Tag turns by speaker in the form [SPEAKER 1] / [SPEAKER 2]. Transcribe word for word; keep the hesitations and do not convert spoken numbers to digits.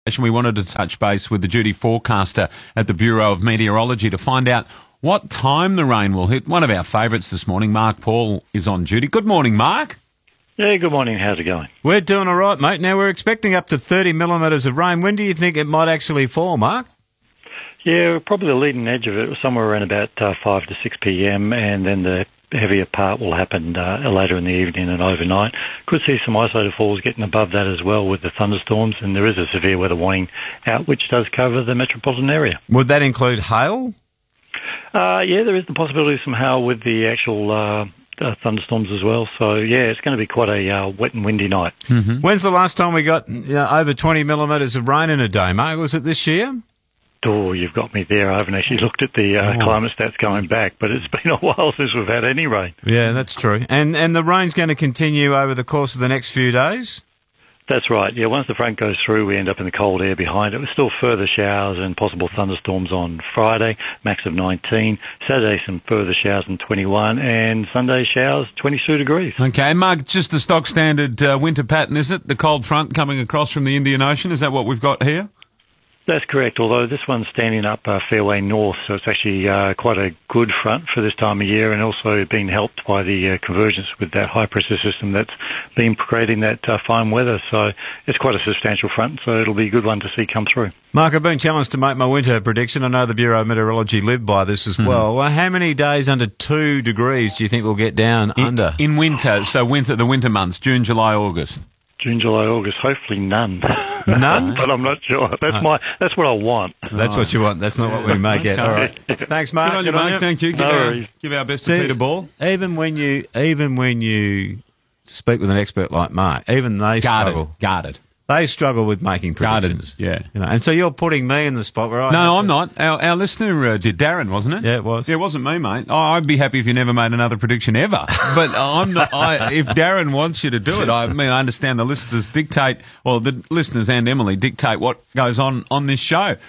[SPEAKER 1] We wanted to touch base with the duty forecaster at the Bureau of Meteorology to find out what time the rain will hit. One of our favourites this morning, Mark Paul, is on duty. Good morning, Mark.
[SPEAKER 2] Yeah, good morning. How's it going?
[SPEAKER 3] We're doing all right, mate. Now, we're expecting up to thirty millimetres of rain. When do you think it might actually fall, Mark?
[SPEAKER 2] Yeah, probably the leading edge of it was somewhere around about uh, five to six p.m, and then the heavier part will happen uh, later in the evening and overnight. Could see some isolated falls getting above that as well with the thunderstorms, and there is a severe weather warning out which does cover the metropolitan area.
[SPEAKER 3] Would that include hail?
[SPEAKER 2] Uh, yeah, there is the possibility of some hail with the actual uh, uh, thunderstorms as well. So, yeah, it's going to be quite a uh, wet and windy night.
[SPEAKER 3] Mm-hmm. When's the last time we got you know, over twenty millimetres of rain in a day, Mark? Was it this year?
[SPEAKER 2] Oh, you've got me there. I haven't actually looked at the uh, oh. climate stats going back, but it's been a while since we've had any rain.
[SPEAKER 3] Yeah, that's true. And and the rain's going to continue over the course of the next few days?
[SPEAKER 2] That's right. Yeah, once the front goes through, we end up in the cold air behind it. There's still further showers and possible thunderstorms on Friday, max of nineteen. Saturday, some further showers in twenty-one. And Sunday, showers, twenty-two degrees.
[SPEAKER 1] Okay, Mark, just the stock standard uh, winter pattern, is it? The cold front coming across from the Indian Ocean, is that what we've got here?
[SPEAKER 2] That's correct, although this one's standing up uh, fairway north, so it's actually uh, quite a good front for this time of year, and also being helped by the uh, convergence with that high-pressure system that's been creating that uh, fine weather. So it's quite a substantial front, so it'll be a good one to see come through.
[SPEAKER 3] Mark, I've been challenged to make my winter prediction. I know the Bureau of Meteorology live by this as mm. well. well. How many days under two degrees do you think we'll get down
[SPEAKER 1] in,
[SPEAKER 3] under?
[SPEAKER 1] In winter, so winter, the winter months, June, July, August.
[SPEAKER 2] June, July, August, hopefully none.
[SPEAKER 3] None?
[SPEAKER 2] But I'm not sure. That's my. That's what I want.
[SPEAKER 3] That's what you want. That's not what we may get. All right. Thanks, Mark.
[SPEAKER 1] Good on you, Mark. Thank you. Give,
[SPEAKER 2] no
[SPEAKER 1] our, give our best See, to Peter Ball.
[SPEAKER 3] Even when you, even when you speak with an expert like Mark, even they
[SPEAKER 1] guarded,
[SPEAKER 3] struggle.
[SPEAKER 1] Guarded.
[SPEAKER 3] They struggle with making predictions.
[SPEAKER 1] Guarded, yeah.
[SPEAKER 3] You know, and so you're putting me in the spot where I...
[SPEAKER 1] No, I'm to... not. Our, our listener uh, did, Darren, wasn't it?
[SPEAKER 3] Yeah, it was.
[SPEAKER 1] Yeah, it wasn't me, mate. Oh, I'd be happy if you never made another prediction ever. But I'm not... I, if Darren wants you to do it, I mean, I understand the listeners dictate, well, the listeners and Emily dictate what goes on on this show.